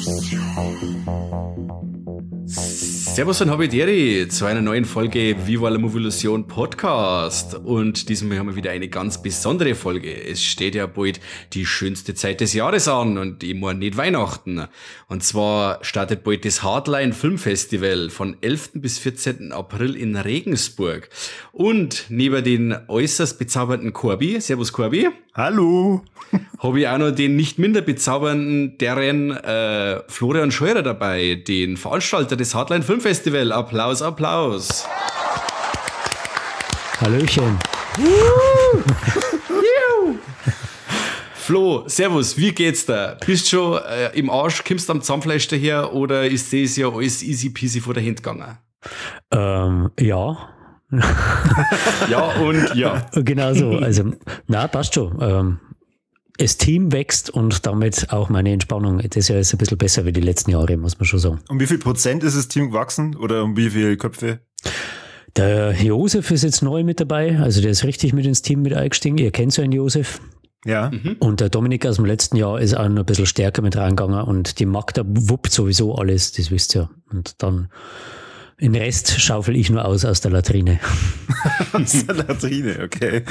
Servus und Habideri zu einer neuen Folge Viva la Movilusion Podcast. Und diesmal haben wir wieder eine ganz besondere Folge. Es steht ja bald die schönste Zeit des Jahres an und ich meine nicht Weihnachten. Und zwar startet bald das Hardline Filmfestival von 11. bis 14. April in Regensburg. Und neben den äußerst bezaubernden Corby, servus Corby. Hallo. Habe ich auch noch den nicht minder bezaubernden deren Florian Scheurer dabei, den Veranstalter des Hardline Filmfestival. Applaus, Applaus. Hallöchen. Flo, servus, wie geht's da? Bist schon im Arsch, kommst am Zahnfleisch daher oder ist das ja alles easy peasy vor der Hand gegangen? Ja. Ja und ja. Genau so. Also, na, passt schon. Das Team wächst und damit auch meine Entspannung. Das Jahr ist ein bisschen besser wie die letzten Jahre, muss man schon sagen. Um wie viel Prozent ist das Team gewachsen oder um wie viele Köpfe? Der Josef ist jetzt neu mit dabei, also der ist richtig mit ins Team mit eingestiegen. Ihr kennt so einen Josef. Ja. Und der Dominik aus dem letzten Jahr ist auch noch ein bisschen stärker mit reingegangen und die Magda wuppt sowieso alles, das wisst ihr. Und dann den Rest schaufel ich nur aus der Latrine. Aus der Latrine, okay.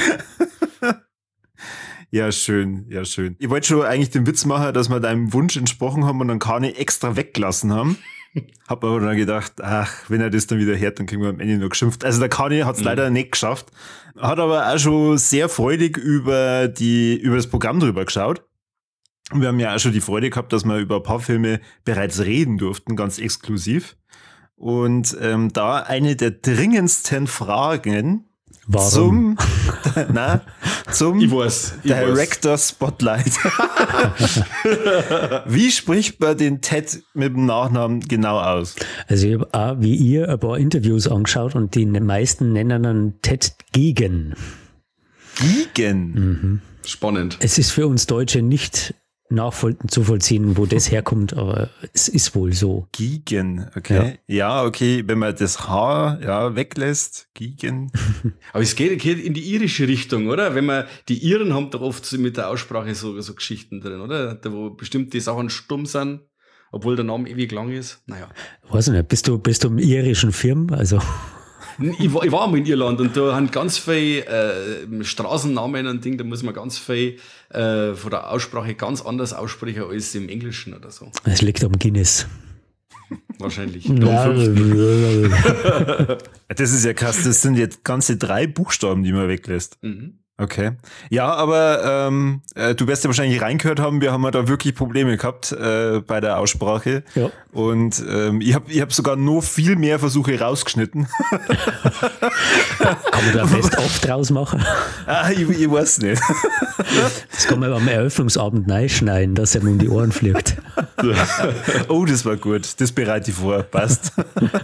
Ja, schön, ja, schön. Ich wollte schon eigentlich den Witz machen, dass wir deinem Wunsch entsprochen haben und dann keine extra weggelassen haben. Hab aber dann gedacht, ach, wenn er das dann wieder hört, dann kriegen wir am Ende noch geschimpft. Also der Kani hat es leider nicht geschafft. Hat aber auch schon sehr freudig über das Programm drüber geschaut. Und wir haben ja auch schon die Freude gehabt, dass wir über ein paar Filme bereits reden durften, ganz exklusiv. Und da eine der dringendsten Fragen Warum? zum Director Spotlight. Wie spricht man den Ted mit dem Nachnamen genau aus? Also ich habe auch wie ihr ein paar Interviews angeschaut und die meisten nennen ihn Ted Geoghegan. Geoghegan? Mhm. Spannend. Es ist für uns Deutsche nicht nachzuvollziehen, wo das herkommt, aber es ist wohl so. Geoghegan, okay. Ja, okay, wenn man das H weglässt, Geoghegan. Aber es geht in die irische Richtung, oder? Wenn man, die Iren haben doch oft so mit der Aussprache so Geschichten drin, oder? Da wo bestimmte Sachen stumm sind, obwohl der Name ewig lang ist. Naja. Weiß ich nicht, bist du im irischen Film? Also. Ich war mal in Irland und da haben ganz viele Straßennamen und Ding, da muss man ganz viel von der Aussprache ganz anders aussprechen als im Englischen oder so. Es liegt am Guinness. Wahrscheinlich. Das ist ja krass, das sind jetzt ganze 3 Buchstaben, die man weglässt. Mhm. Okay. Ja, aber du wirst ja wahrscheinlich reingehört haben, wir haben ja da wirklich Probleme gehabt bei der Aussprache. Ja. Und ich hab sogar noch viel mehr Versuche rausgeschnitten. Kann man da Best-of draus machen? Ich weiß nicht. Das kann man am Eröffnungsabend reinschneiden, dass er um die Ohren fliegt. Oh, das war gut. Das bereite ich vor. Passt.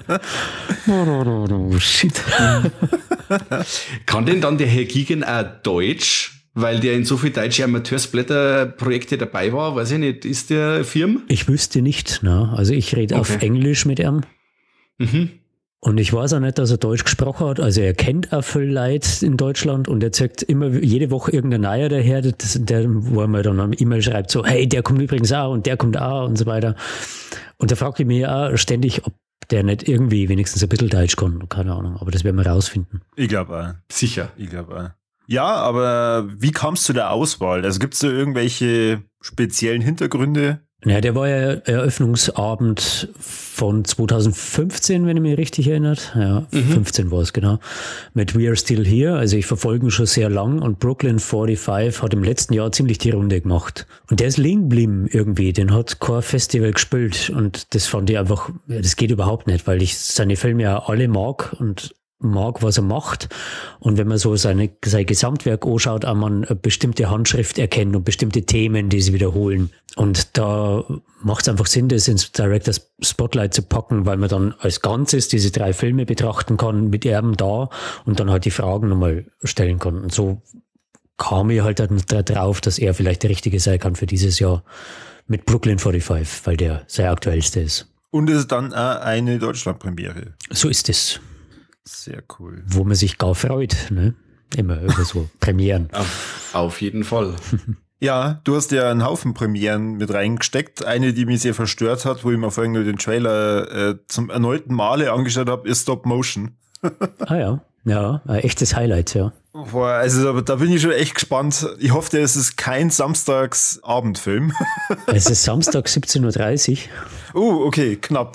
Shit. Kann denn dann der Herr Geoghegan auch Deutsch? Weil der in so viel deutsche Amateursblätterprojekte dabei war, weiß ich nicht, ist der Firm? Ich wüsste nicht, ne? Also ich rede auf Englisch mit ihm. Mhm. Und ich weiß auch nicht, dass er Deutsch gesprochen hat. Also er kennt auch viel Leute in Deutschland und er zeigt immer jede Woche irgendein Neuer daher, wo er mir dann eine E-Mail schreibt, so, hey, der kommt übrigens auch und der kommt auch und so weiter. Und da frage ich mich auch ständig, ob der nicht irgendwie wenigstens ein bisschen Deutsch kann. Keine Ahnung, aber das werden wir rausfinden. Ich glaube auch. Sicher. Ich glaube auch. Ja, aber wie kam es zu der Auswahl? Also gibt es da irgendwelche speziellen Hintergründe? Ja, der war ja Eröffnungsabend von 2015, wenn ich mich richtig erinnert. Ja, 15 war es, genau. Mit We Are Still Here. Also ich verfolge ihn schon sehr lang und Brooklyn 45 hat im letzten Jahr ziemlich die Runde gemacht. Und der ist liegen geblieben irgendwie. Den hat kein Festival gespielt und das fand ich einfach, das geht überhaupt nicht, weil ich seine Filme ja alle mag und mag, was er macht. Und wenn man so sein Gesamtwerk anschaut, auch man eine bestimmte Handschrift erkennt und bestimmte Themen, die sie wiederholen. Und da macht es einfach Sinn, das ins Director's Spotlight zu packen, weil man dann als Ganzes diese 3 Filme betrachten kann, mit Erben da und dann halt die Fragen nochmal stellen kann. Und so kam ich halt dann drauf, dass er vielleicht der Richtige sein kann für dieses Jahr mit Brooklyn 45, weil der sehr aktuellste ist. Und es ist dann auch eine Deutschlandpremiere. So ist es. Sehr cool. Wo man sich gar freut, ne? Immer über so Premieren. Auf jeden Fall. Ja, du hast ja einen Haufen Premieren mit reingesteckt. Eine, die mich sehr verstört hat, wo ich mir vorhin nur den Trailer zum erneuten Male angeschaut habe, ist Stop Motion. Ja, ein echtes Highlight, ja. Boah, also aber da bin ich schon echt gespannt. Ich hoffe, es ist kein Samstagsabendfilm. Es ist Samstag 17:30 Uhr. Okay, knapp.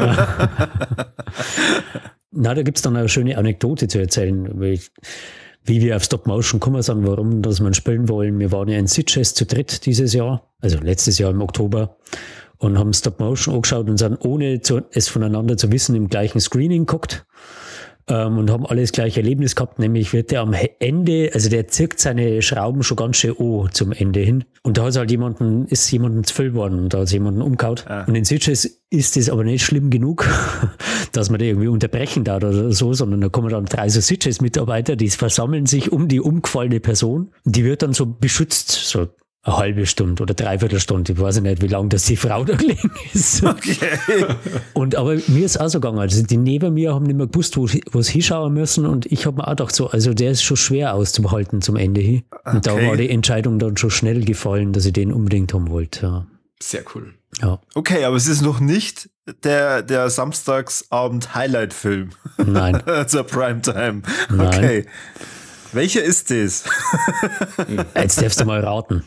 Na, da gibt's dann eine schöne Anekdote zu erzählen, wie wir auf Stop Motion kommen sind, warum dass wir spielen wollen. Wir waren ja in Sitges zu dritt dieses Jahr, also letztes Jahr im Oktober, und haben Stop Motion angeschaut und sind ohne es voneinander zu wissen im gleichen Screening geguckt. Und haben alles gleiche Erlebnis gehabt, nämlich wird der am Ende, also der zirkt seine Schrauben schon ganz schön an zum Ende hin. Und da ist jemandem zu viel geworden und da hat jemanden umgehauen. Und in Sitges ist das aber nicht schlimm genug, dass man da irgendwie unterbrechen darf oder so, sondern da kommen dann 3 so Sitges-Mitarbeiter, die versammeln sich um die umgefallene Person. Die wird dann so beschützt, so eine halbe Stunde oder 3/4 Stunde. Ich weiß nicht, wie lange das die Frau da gelegen ist. Okay. Und aber mir ist auch so gegangen. Also die neben mir haben nicht mehr gewusst, wo sie hinschauen müssen. Und ich habe mir auch gedacht, so, also der ist schon schwer auszuhalten zum Ende hin. Und da war die Entscheidung dann schon schnell gefallen, dass ich den unbedingt haben wollte. Ja. Sehr cool. Ja. Okay, aber es ist noch nicht der Samstagsabend-Highlight-Film. Nein. Zur Primetime. Nein. Okay. Welcher ist das? Jetzt darfst du mal raten.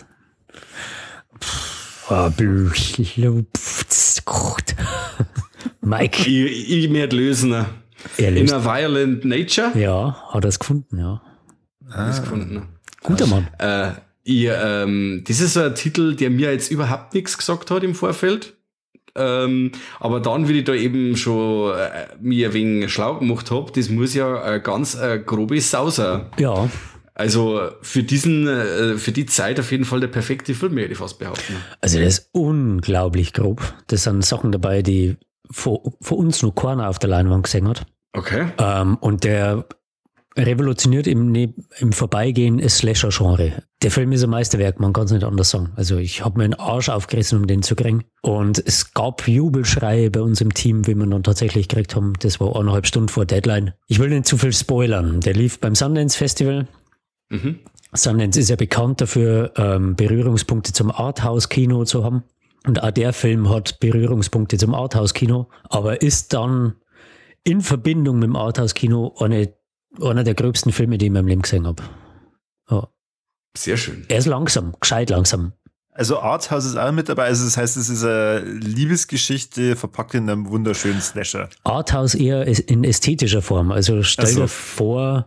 Mike. Ich werde lösen. In a Violent Nature? Ja, hat er es gefunden, ja. Das gefunden. Guter Mann. Das ist so ein Titel, der mir jetzt überhaupt nichts gesagt hat im Vorfeld. Aber dann, wie ich da eben schon mir ein wenig schlau gemacht habe, das muss ja eine ganz grobe Sau sein. Ja. Also für die Zeit auf jeden Fall der perfekte Film, würde ich fast behaupten. Also der ist unglaublich grob. Das sind Sachen dabei, die vor uns nur keiner auf der Leinwand gesehen hat. Okay. Und der revolutioniert im Vorbeigehen das Slasher-Genre. Der Film ist ein Meisterwerk, man kann es nicht anders sagen. Also ich habe mir den Arsch aufgerissen, um den zu kriegen. Und es gab Jubelschreie bei uns im Team, wie wir dann tatsächlich gekriegt haben. Das war 1,5 Stunden vor Deadline. Ich will nicht zu viel spoilern. Der lief beim Sundance Festival. Mhm. Sundance ist ja bekannt dafür, Berührungspunkte zum Arthouse-Kino zu haben. Und auch der Film hat Berührungspunkte zum Arthouse-Kino, aber ist dann in Verbindung mit dem Arthouse-Kino einer der gröbsten Filme, die ich in meinem Leben gesehen habe. Ja. Sehr schön. Er ist langsam, gescheit langsam. Also Arthouse ist auch mit dabei, also das heißt, es ist eine Liebesgeschichte verpackt in einem wunderschönen Slasher. Arthouse eher in ästhetischer Form, also stell dir vor,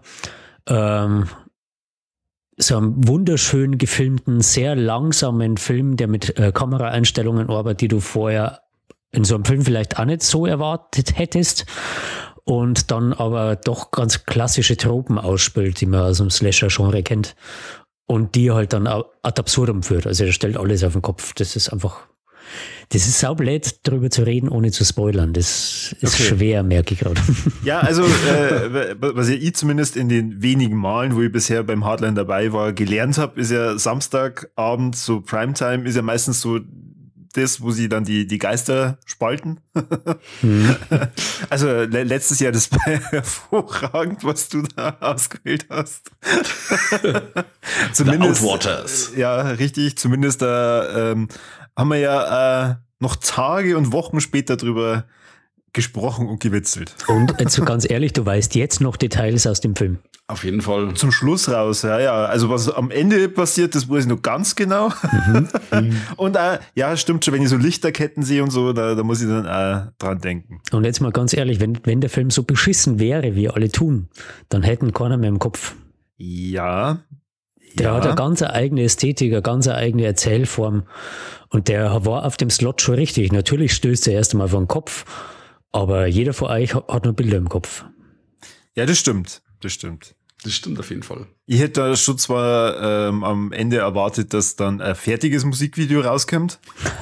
so einen wunderschön gefilmten, sehr langsamen Film, der mit Kameraeinstellungen arbeitet, die du vorher in so einem Film vielleicht auch nicht so erwartet hättest und dann aber doch ganz klassische Tropen ausspielt, die man aus dem Slasher-Genre kennt und die halt dann ad absurdum führt. Also er stellt alles auf den Kopf. Das ist saublöd, darüber zu reden, ohne zu spoilern. Das ist schwer, merke ich gerade. Ja, also was ja ich zumindest in den wenigen Malen, wo ich bisher beim Hardline dabei war, gelernt habe, ist ja Samstagabend, so Primetime, ist ja meistens so das, wo sie dann die Geister spalten. Mhm. Also letztes Jahr, das war hervorragend, was du da ausgewählt hast. Zumindest, The Outwaters. Ja, richtig. Zumindest da haben wir ja noch Tage und Wochen später drüber gesprochen und gewitzelt. Und also ganz ehrlich, du weißt jetzt noch Details aus dem Film. Auf jeden Fall. Zum Schluss raus, ja. Also was am Ende passiert, das weiß ich noch ganz genau. Mhm. Und ja, stimmt schon, wenn ich so Lichterketten sehe und so, da muss ich dann auch dran denken. Und jetzt mal ganz ehrlich, wenn der Film so beschissen wäre, wie alle tun, dann hätten keiner mehr im Kopf. Ja. Der hat eine ganz eigene Ästhetik, eine ganz eigene Erzählform. Und der war auf dem Slot schon richtig. Natürlich stößt er erst einmal vor den Kopf, aber jeder von euch hat noch Bilder im Kopf. Ja, das stimmt. Das stimmt auf jeden Fall. Ich hätte da schon zwar am Ende erwartet, dass dann ein fertiges Musikvideo rauskommt.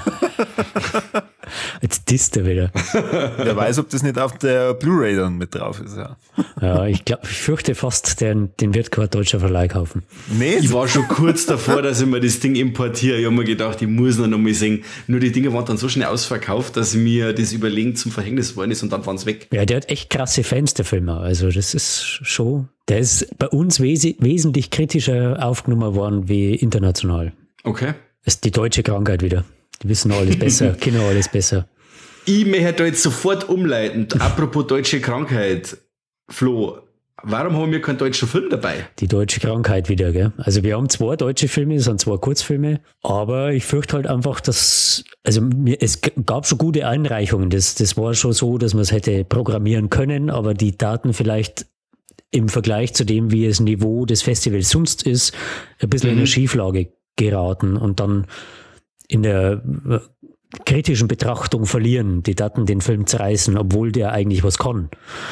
Jetzt disst er wieder. Wer weiß, ob das nicht auf der Blu-ray dann mit drauf ist, ja. Ja, ich fürchte fast, den wird kein deutscher Verleih kaufen. Nee. Ich war schon kurz davor, dass ich mir das Ding importiere. Ich habe mir gedacht, ich muss noch mal sehen. Nur die Dinge waren dann so schnell ausverkauft, dass mir das Überlegen zum Verhängnis geworden ist und dann waren es weg. Ja, der hat echt krasse Fans, der Film. Also das ist schon, der ist bei uns wesentlich kritischer aufgenommen worden wie international. Okay. Das ist die deutsche Krankheit wieder. Die wissen alles besser, kennen alles besser. Ich möchte da jetzt sofort umleiten. Apropos deutsche Krankheit. Flo, warum haben wir keinen deutschen Film dabei? Die deutsche Krankheit wieder, gell? Also wir haben 2 deutsche Filme, das sind 2 Kurzfilme, aber ich fürchte halt einfach, dass, es gab schon gute Einreichungen. Das war schon so, dass man es hätte programmieren können, aber die Daten vielleicht im Vergleich zu dem, wie das Niveau des Festivals sonst ist, ein bisschen in eine Schieflage geraten und dann in der kritischen Betrachtung verlieren, die Daten den Film zerreißen, obwohl der eigentlich was kann.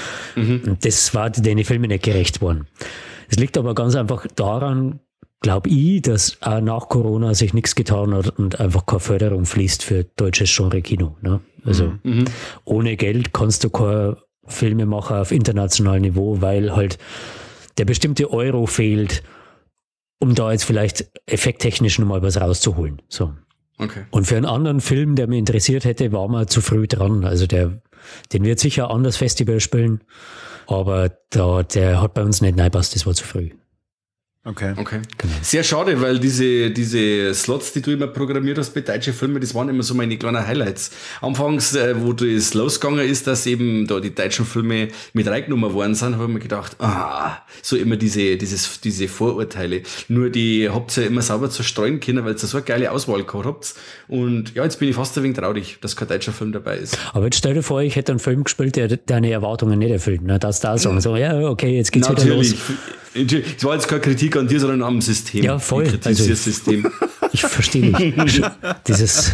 Und das war den Filmen nicht gerecht worden. Es liegt aber ganz einfach daran, glaube ich, dass auch nach Corona sich nichts getan hat und einfach keine Förderung fließt für deutsches Genre-Kino. Ne? Also ohne Geld kannst du keine Filme machen auf internationalem Niveau, weil halt der bestimmte Euro fehlt, um da jetzt vielleicht effekttechnisch nochmal was rauszuholen. So. Okay. Und für einen anderen Film, der mich interessiert hätte, war man zu früh dran. Also den wird sicher anders Festival spielen, aber der hat bei uns nicht reingepasst, das war zu früh. Okay. Genau. Sehr schade, weil diese Slots, die du immer programmiert hast bei deutschen Filmen, das waren immer so meine kleinen Highlights. Anfangs, wo das losgegangen ist, dass eben da die deutschen Filme mit reingenommen worden sind, habe ich mir gedacht, so immer diese Vorurteile. Nur die habt ihr ja immer sauber zerstreuen können, weil ihr so eine geile Auswahl gehabt habt. Und ja, jetzt bin ich fast ein wenig traurig, dass kein deutscher Film dabei ist. Aber jetzt stell dir vor, ich hätte einen Film gespielt, der deine Erwartungen nicht erfüllt. Ne? Dass da sagen, so, ja, okay, jetzt geht's wieder los. Es war jetzt keine Kritik an dir, sondern am System. Ja, voll. Ich kritisiere das System. Ich verstehe dich. Dieses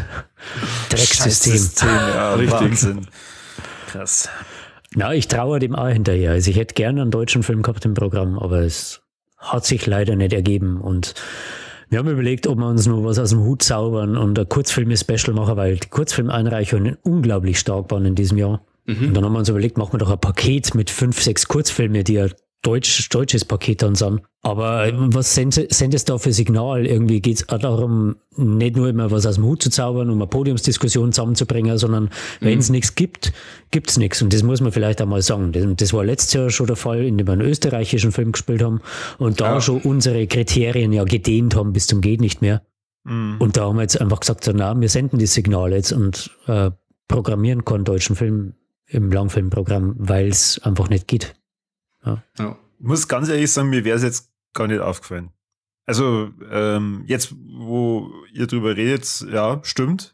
Drecksystem. Ja, richtig. Wahnsinn. Krass. Na, ich traue dem auch hinterher. Also ich hätte gerne einen deutschen Film gehabt im Programm, aber es hat sich leider nicht ergeben. Und wir haben überlegt, ob wir uns noch was aus dem Hut zaubern und ein Kurzfilme-Special machen, weil die Kurzfilmeinreichungen unglaublich stark waren in diesem Jahr. Und dann haben wir uns überlegt, machen wir doch ein Paket mit 5, 6 Kurzfilme, die ja deutsches Paket dann sind. Aber was sendest da für Signal? Irgendwie geht es auch darum, nicht nur immer was aus dem Hut zu zaubern, um eine Podiumsdiskussion zusammenzubringen, sondern wenn es nichts gibt, gibt es nichts. Und das muss man vielleicht einmal sagen. Das war letztes Jahr schon der Fall, indem wir einen österreichischen Film gespielt haben und da schon unsere Kriterien ja gedehnt haben bis zum geht nicht mehr. Und da haben wir jetzt einfach gesagt, so, na, wir senden das Signal jetzt und programmieren keinen deutschen Film im Langfilmprogramm, weil es einfach nicht geht. Ja. Ich muss ganz ehrlich sagen, mir wäre es jetzt gar nicht aufgefallen. Also jetzt, wo ihr drüber redet, ja, stimmt.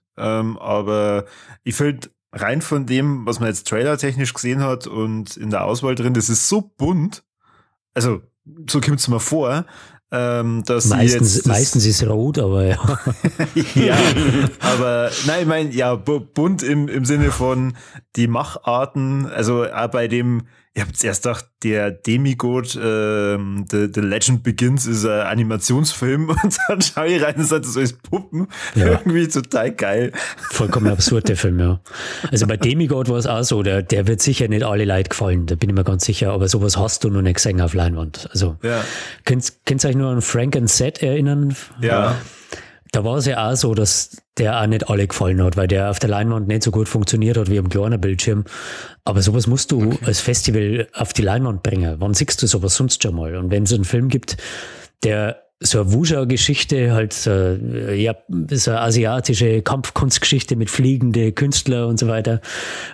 Aber ich finde, rein von dem, was man jetzt trailertechnisch gesehen hat und in der Auswahl drin, das ist so bunt. Also so kommt es mir vor, dass meistens ist rot, aber ja. ja, aber nein, ich meine, ja, bunt im Sinne von die Macharten, also auch bei dem, ich habe jetzt erst gedacht, der Demigod, The Legend Begins ist ein Animationsfilm und dann schaue ich rein und sage, das ist Puppen. Ja. Irgendwie total geil. Vollkommen absurd, der Film, ja. Also bei Demigod war es auch so, der wird sicher nicht alle Leute gefallen, da bin ich mir ganz sicher, aber sowas hast du noch nicht gesehen auf Leinwand. Also, könnt ihr euch nur an Frank and Seth erinnern? Ja. Da war es ja auch so, dass der auch nicht alle gefallen hat, weil der auf der Leinwand nicht so gut funktioniert hat wie am kleinen Bildschirm. Aber sowas musst du als Festival auf die Leinwand bringen. Wann siehst du sowas sonst schon mal? Und wenn es einen Film gibt, der so eine Wuja-Geschichte, halt so eine asiatische Kampfkunstgeschichte mit fliegende Künstler und so weiter,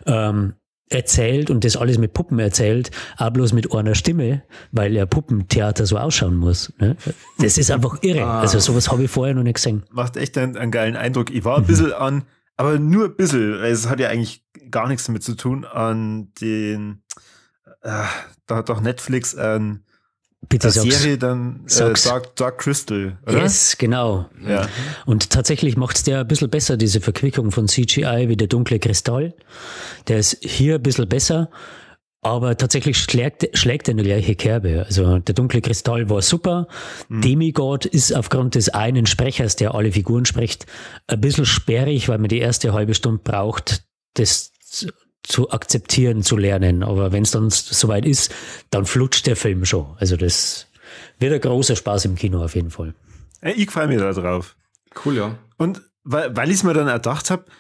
erzählt und das alles mit Puppen erzählt, auch bloß mit einer Stimme, weil ja Puppentheater so ausschauen muss. Ne? Das ist einfach irre. Also sowas habe ich vorher noch nicht gesehen. Macht echt einen geilen Eindruck. Ich war ein bisschen aber nur ein bisschen, weil es hat ja eigentlich gar nichts damit zu tun, an den, da hat doch Netflix Bitte Serie dann Dark Crystal, oder? Yes, genau. Ja. Und tatsächlich macht es der ein bisschen besser, diese Verquickung von CGI wie der dunkle Kristall. Der ist hier ein bisschen besser, aber tatsächlich schlägt er in die gleiche Kerbe. Also der dunkle Kristall war super. Demigod ist aufgrund des einen Sprechers, der alle Figuren spricht, ein bisschen sperrig, weil man die erste halbe Stunde braucht, das zu akzeptieren, zu lernen. Aber wenn es dann soweit ist, dann flutscht der Film schon. Also das wird ein großer Spaß im Kino auf jeden Fall. Ich gefreue mich da drauf. Cool, ja. Und weil ich es mir dann erdacht habe,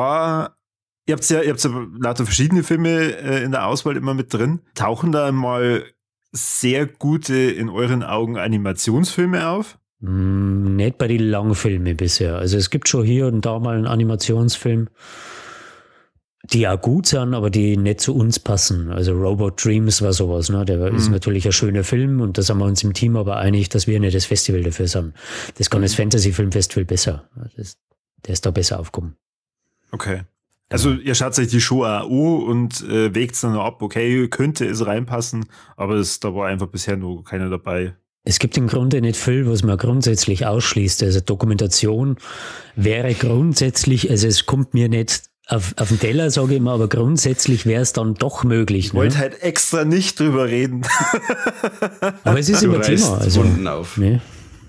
ihr habt ja lauter verschiedene Filme in der Auswahl immer mit drin. Tauchen da mal sehr gute, in euren Augen, Animationsfilme auf? Nicht bei den Langfilmen bisher. Also es gibt schon hier und da mal einen Animationsfilm, die auch gut sind, aber die nicht zu uns passen. Also Robot Dreams war sowas, ne? Der ist natürlich ein schöner Film und da sind wir uns im Team aber einig, dass wir nicht das Festival dafür sind. Das kann das Fantasy-Filmfestival besser. Der ist da besser aufgekommen. Okay. Also ihr schaut euch die Show auch an und wägt dann noch ab, okay, könnte es reinpassen, aber da war einfach bisher noch keiner dabei. Es gibt im Grunde nicht viel, was man grundsätzlich ausschließt. Also Dokumentation wäre grundsätzlich, also es kommt mir nicht auf den Teller, sage ich mal, aber grundsätzlich wäre es dann doch möglich. Ich wollte halt extra nicht drüber reden. Aber es ist immer Thema. Also, auf. Ne?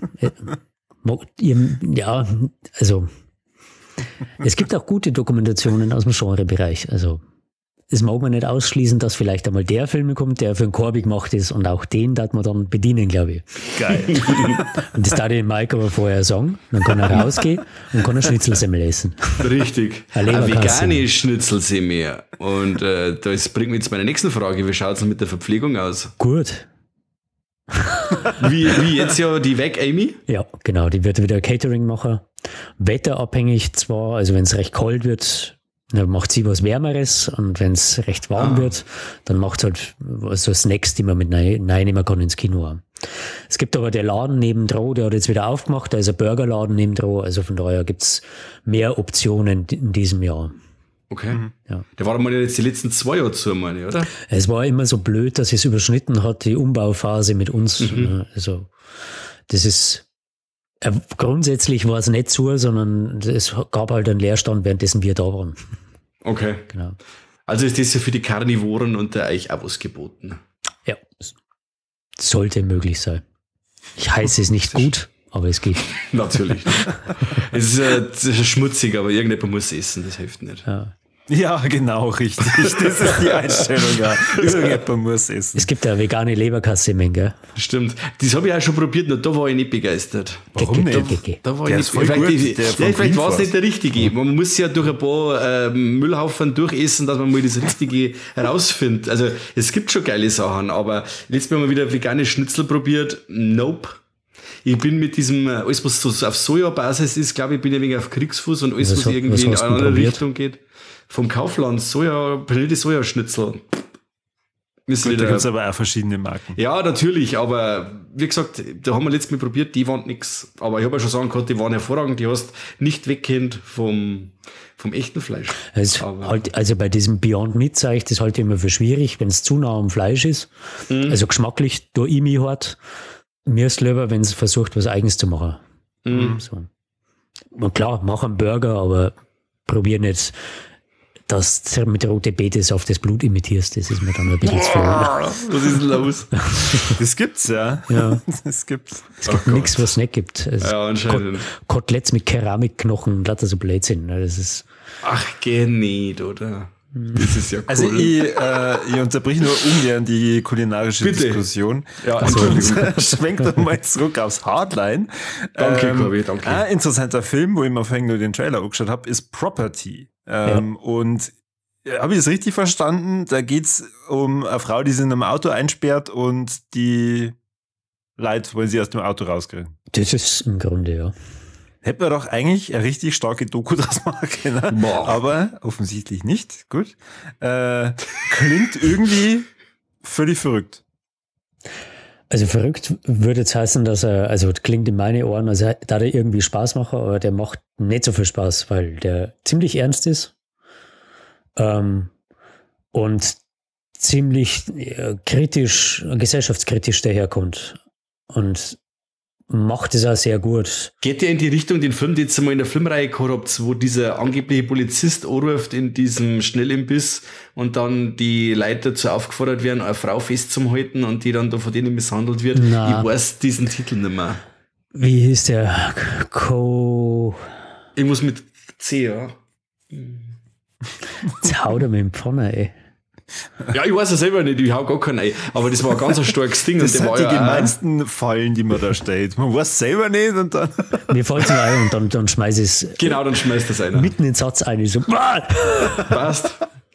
Ja, also es gibt auch gute Dokumentationen aus dem Genrebereich. Also es mag man nicht ausschließen, dass vielleicht einmal der Film kommt, der für einen Korbi gemacht ist und auch den darf man dann bedienen, glaube ich. Geil. Und das darf ich Mike aber vorher sagen. Dann kann er rausgehen und kann ein Schnitzelsemmel essen. Richtig. Eine vegane Schnitzelsemmel. Und das bringt mich zu meiner nächsten Frage. Wie schaut es mit der Verpflegung aus? Gut. Wie jetzt ja die weg, Amy? Ja, genau. Die wird wieder Catering machen. Wetterabhängig zwar, also wenn es recht kalt wird, dann macht sie was Wärmeres und wenn es recht warm wird, dann macht es halt so Snacks, die man mit reinnehmen kann ins Kino. Es gibt aber der Laden nebendran, der hat jetzt wieder aufgemacht, da ist ein Burgerladen nebendran, also von daher gibt es mehr Optionen in diesem Jahr. Okay. Ja. Der war mal jetzt die letzten 2 Jahre zu, meine ich, oder? Es war immer so blöd, dass es überschnitten hat, die Umbauphase mit uns. Also das ist grundsätzlich war es nicht so, sondern es gab halt einen Leerstand, währenddessen wir da waren. Okay. Genau. Also ist das ja für die Karnivoren unter euch auch was geboten. Ja, sollte möglich sein. Ich heiße es nicht gut, aber es geht. Natürlich. Es ist schmutzig, aber irgendjemand muss essen, das hilft nicht. Ja, genau, richtig. Das ist die Einstellung, ja. Irgendjemand muss essen. Es gibt ja vegane Leberkasse, gell? Stimmt. Das habe ich auch schon probiert, nur da war ich nicht begeistert. Warum nicht? Da war Der ich ist nicht voll gut, der von vielleicht war es Greenforce. nicht der richtige. Man muss ja durch ein paar Müllhaufen durchessen, dass man mal das Richtige herausfindet. Also es gibt schon geile Sachen, aber letztes Mal haben wir wieder vegane Schnitzel probiert. Nope. Ich bin mit diesem, alles was so auf Sojabasis ist, glaube ich, bin ein wenig auf Kriegsfuß und alles, was irgendwie in eine andere Richtung geht. Vom Kaufland, passierte Sojaschnitzel. Gut, da gibt es aber auch verschiedene Marken. Ja, natürlich, aber wie gesagt, da haben wir letztes Mal probiert, die waren nix. Aber ich habe ja schon sagen können, die waren hervorragend, die hast nicht wegkennt vom echten Fleisch. Also bei diesem Beyond Meat sage ich das halt immer für schwierig, wenn es zu nah am Fleisch ist. Also geschmacklich, da ich mich halt. Mir ist lieber, wenn es versucht, was Eigenes zu machen. So. Und klar, mach einen Burger, aber probier nicht, dass du mit rote Beete auf das Blut imitierst. Das ist mir dann ein bisschen zu viel. Was ist denn los? Das gibt's, ja. Das gibt's. Es gibt nichts, was es nicht gibt. Ja, anscheinend. Koteletts mit Keramikknochen und lauter so Blödsinn. Das ist Ach, geh nicht, oder? Das ist ja cool. Also ich unterbrich nur ungern die kulinarische Bitte. Diskussion. Ja, Und schwenkt doch mal zurück aufs Hardline. Danke, Corby, danke. Ein interessanter Film, wo ich mir vorhin nur den Trailer angeschaut habe, ist Property. Und habe ich das richtig verstanden? Da geht's um eine Frau, die sie in einem Auto einsperrt und die Leute wollen sie aus dem Auto rauskriegen. Das ist im Grunde, ja. Hätten wir doch eigentlich eine richtig starke Doku draus machen können. Aber offensichtlich nicht. Gut. Klingt irgendwie völlig verrückt. Also verrückt würde jetzt heißen, dass also klingt in meine Ohren, also da der irgendwie Spaß macht, aber der macht nicht so viel Spaß, weil der ziemlich ernst ist und ziemlich kritisch, gesellschaftskritisch daherkommt und macht es auch sehr gut. Geht der in die Richtung, den Film, den jetzt mal in der Filmreihe gehabt habt, wo dieser angebliche Polizist anruft in diesem Schnellimbiss und dann die Leute dazu aufgefordert werden, eine Frau festzuhalten und die dann da von denen misshandelt wird? Na. Ich weiß diesen Titel nicht mehr. Wie hieß der? Irgendwas mit C, ja. Jetzt haut er mit dem Pfanne, ey. Ja, ich weiß es selber nicht, ich hau gar keinen ein. Aber das war ein ganz starkes Ding. Das und der sind war die ja gemeinsten Fallen, die man da stellt. Man weiß selber nicht und dann... Mir fällt es mir ein und dann schmeiß ich es genau, dann schmeißt das einer. mitten in den Satz ein. Ich so, Passt.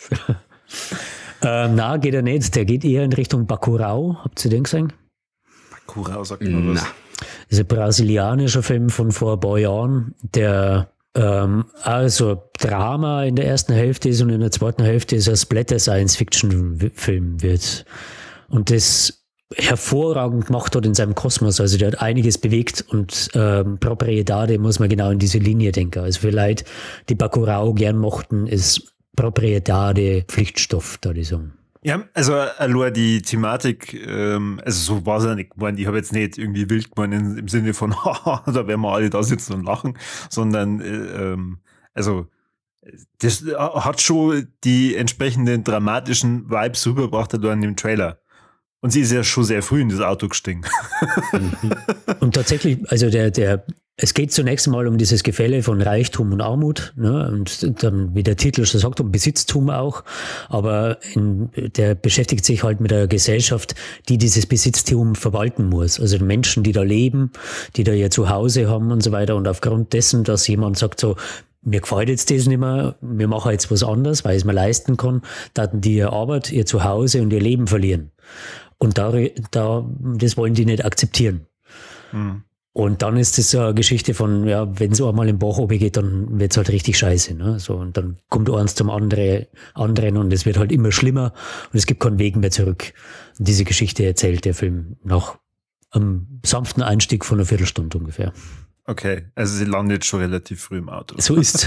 na, geht er nicht. Der geht eher in Richtung Bacurau. Habt ihr den gesehen? Bacurau sagt man was. Na. ist ein brasilianischer Film von vor ein paar Jahren, der also Drama in der ersten Hälfte ist und in der zweiten Hälfte ist ein Splatter-Science-Fiction-Film wird. Und das hervorragend gemacht hat in seinem Kosmos. Also der hat einiges bewegt und Proprietade muss man genau in diese Linie denken. Also für Leute, die Bacurau gern mochten, ist Proprietade Pflichtstoff, da die sagen. Ja, also allein die Thematik, also so war es ja nicht gemeint, ich habe jetzt nicht irgendwie wild gemeint im Sinne von, haha, da werden wir alle da sitzen und lachen, sondern also das hat schon die entsprechenden dramatischen Vibes rübergebracht allein im Trailer. Und sie ist ja schon sehr früh in das Auto gestiegen. Und tatsächlich, also es geht zunächst mal um dieses Gefälle von Reichtum und Armut, ne? Und dann, wie der Titel schon sagt, um Besitztum auch. Aber der beschäftigt sich halt mit einer Gesellschaft, die dieses Besitztum verwalten muss. Also Menschen, die da leben, die da ihr Zuhause haben und so weiter. Und aufgrund dessen, dass jemand sagt so, mir gefällt jetzt das nicht mehr, wir machen jetzt was anderes, weil es mir leisten kann, dann die ihre Arbeit, ihr Zuhause und ihr Leben verlieren. Und das wollen die nicht akzeptieren. Mhm. Und dann ist das so eine Geschichte von, ja, wenn es einmal im Bach geht, dann wird es halt richtig scheiße. Ne? So, und dann kommt eins zum anderen und es wird halt immer schlimmer und es gibt keinen Weg mehr zurück. Und diese Geschichte erzählt der Film nach einem sanften Einstieg von einer Viertelstunde ungefähr. Okay, also sie landet schon relativ früh im Auto. So ist's.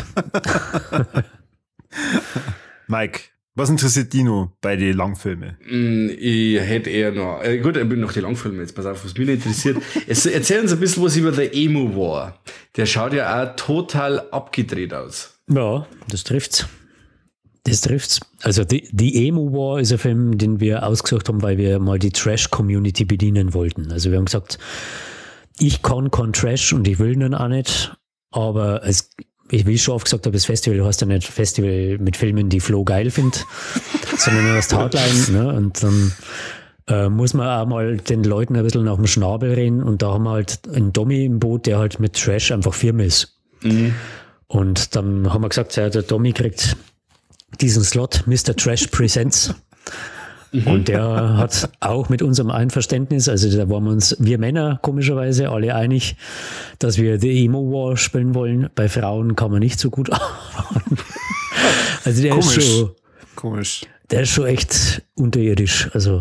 Mike, was interessiert Dino bei den Langfilmen? Ich hätte eher noch, gut, ich bin noch die Langfilme jetzt, pass auf, was mich interessiert. Erzählen uns ein bisschen was über The Emo War. Der schaut ja auch total abgedreht aus. Ja, das trifft's. Also die Emo War ist ein Film, den wir ausgesucht haben, weil wir mal die Trash-Community bedienen wollten. Also wir haben gesagt, ich kann kein Trash und ich will ihn auch nicht, aber ich will schon oft gesagt habe, das Festival heißt ja nicht Festival mit Filmen, die Flo geil findet, sondern nur das Hardline. Ne? Und dann muss man auch mal den Leuten ein bisschen nach dem Schnabel reden und da haben wir halt einen Dommy im Boot, der halt mit Trash einfach firm ist. Mhm. Und dann haben wir gesagt, ja, der Dommy kriegt diesen Slot, Mr. Trash Presents. Und der hat auch mit unserem Einverständnis, also da waren wir uns, wir Männer komischerweise alle einig, dass wir The Emo War spielen wollen. Bei Frauen kann man nicht so gut arbeiten. Also der Komisch. ist schon, Komisch. Der ist schon echt unterirdisch. Also.